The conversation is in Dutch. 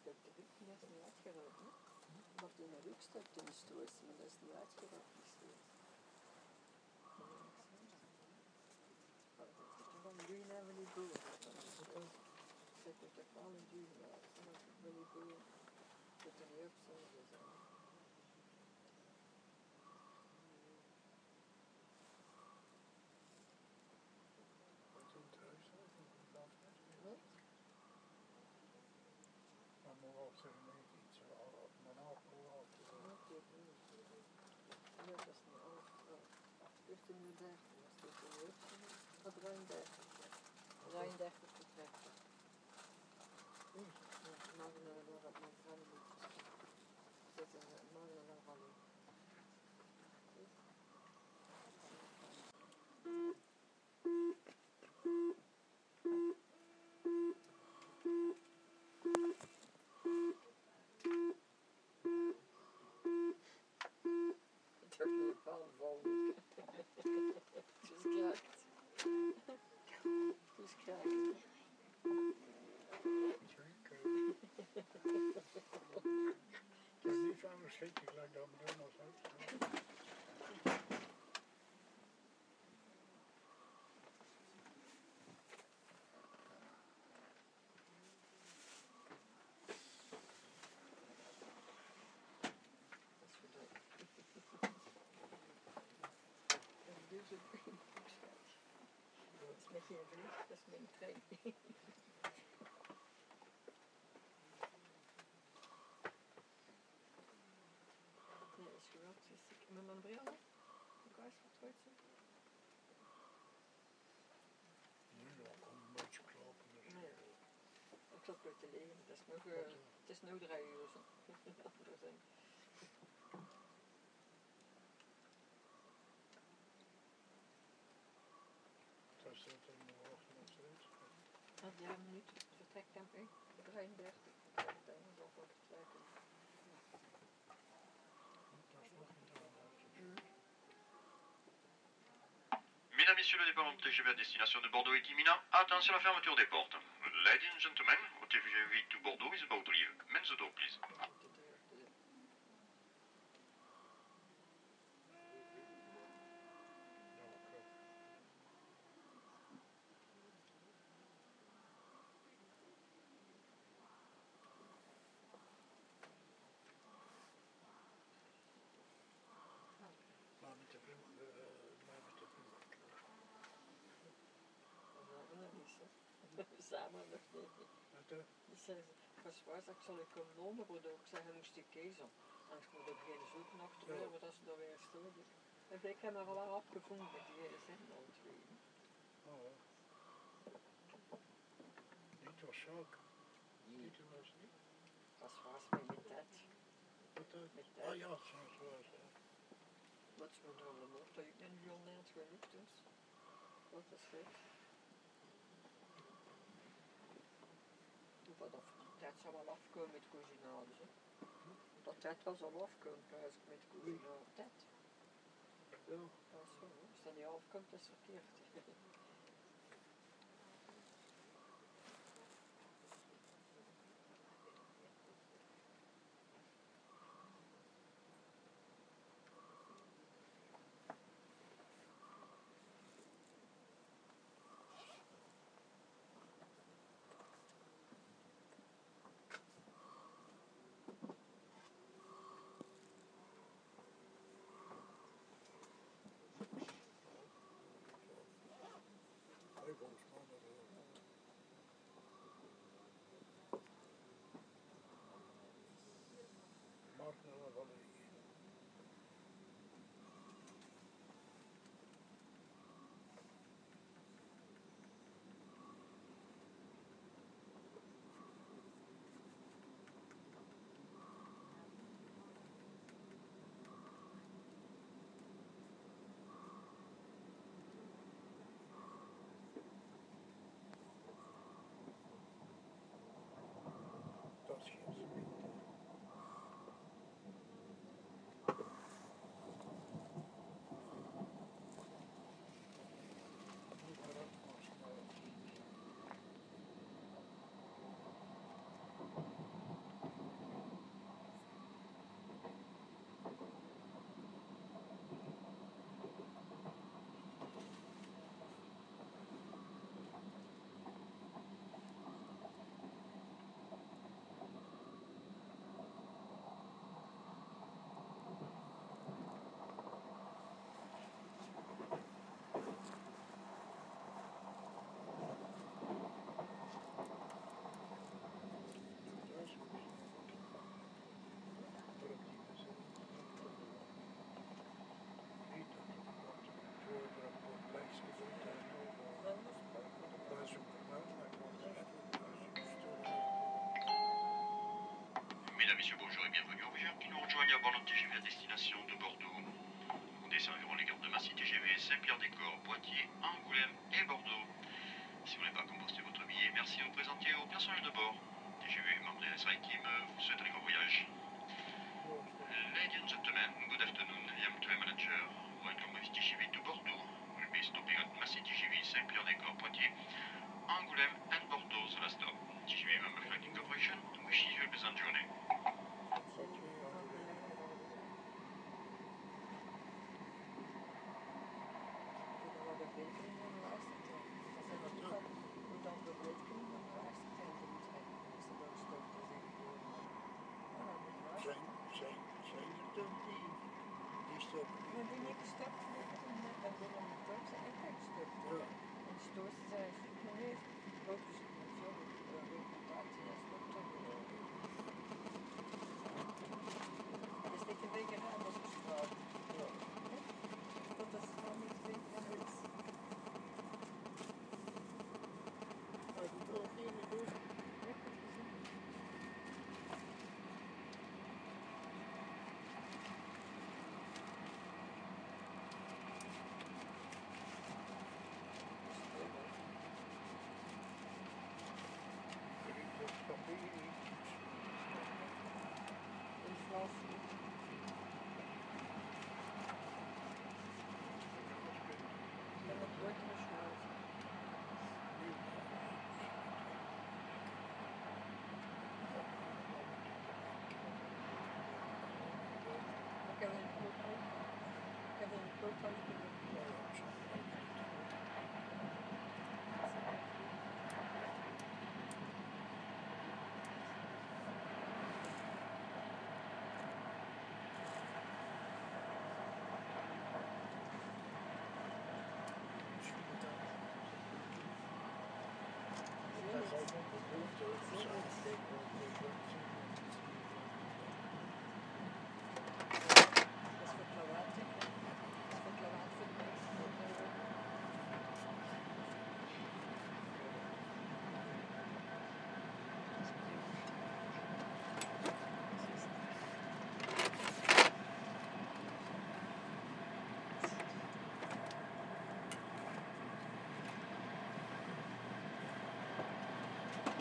op de rug, die is niet uitgerold. Wat in de rug staat in de stoos, maar dat is niet uitgerold, die stoos. Dan doe je nou wel die boer. Zet je toch wel een duur uit, dan heb je wel die boer. Zet er niet op zo. Ruim 30 vertrekken. Ja, maar wat mijn vrouw niet zit een man en een vrouw. Ik heb nu een paar volgen. Dus krijgt. Dus krijgt. Het is niet van verschrikkelijk dat ik dat bedoel of zo. Dat is met geen vlieg, dat is met een trein. Nee, dat is geweldig. Met mijn bril nog? Ik was wat goed. Nu nog een beetje kloppen. Dus. Nee, ik zat weer te liggen. Het is nog 3 uur. Dat is dat in de ochtend nog steeds. Ja, een minuut. Vertrektempo 33. Dat is al voor het vertrekken. Dat is nog niet aan. Mesdames, Messieurs, le départ en TGV à destination de Bordeaux est imminent. Attention à la fermeture des portes. Ladies and gentlemen, TGV to Bordeaux is about to leave. Men's the door, please. Maar met de vloeg, Samen nog niet. Dus zei ze, pas ik zal ik komen lonen worden. Ik zei, moest ik kiezen. Anders moet ik geen zoeken achterwege, want als ze daar weer stil is. En ik heb me al wel afgevonden met die hele zin al twee. oh ja. Niet was shock. Niet was niet. Dat was met tijd. Wat dat? Met tijd. Ah ja, zoals was ja. Wat is met alle moord? Dat ik net niet al net gelukt is. Wat is dit? Wat of tijd zou wel afkomen met cousinades. Dat tijd was al afkomen, prijs ik met cousinades. Tijd. Ja. Dat is zo. Als dat niet afkomt, is het verkeerd. à destination de Bordeaux. Nous desservirons les gares de Massy TGV, Saint-Pierre-des-Corps, Poitiers, Angoulême et Bordeaux. Si vous n'avez pas composté votre billet, merci de vous présenter au personnel de bord. TGV membre de SRI Team vous souhaite un grand voyage. Ladies and gentlemen, good afternoon. I am train manager. Welcome with TGV to Bordeaux. We'll be stopping at Massy TGV, Saint-Pierre-des-Corps, Poitiers, Angoulême and Bordeaux, the last stop. TGV member flight corporation wishes you a pleasant journey. Zijn er dan die stoppen? Maar die niks stopt, en dan op de top zijn echt stopt. Ja. En de stoorste zijn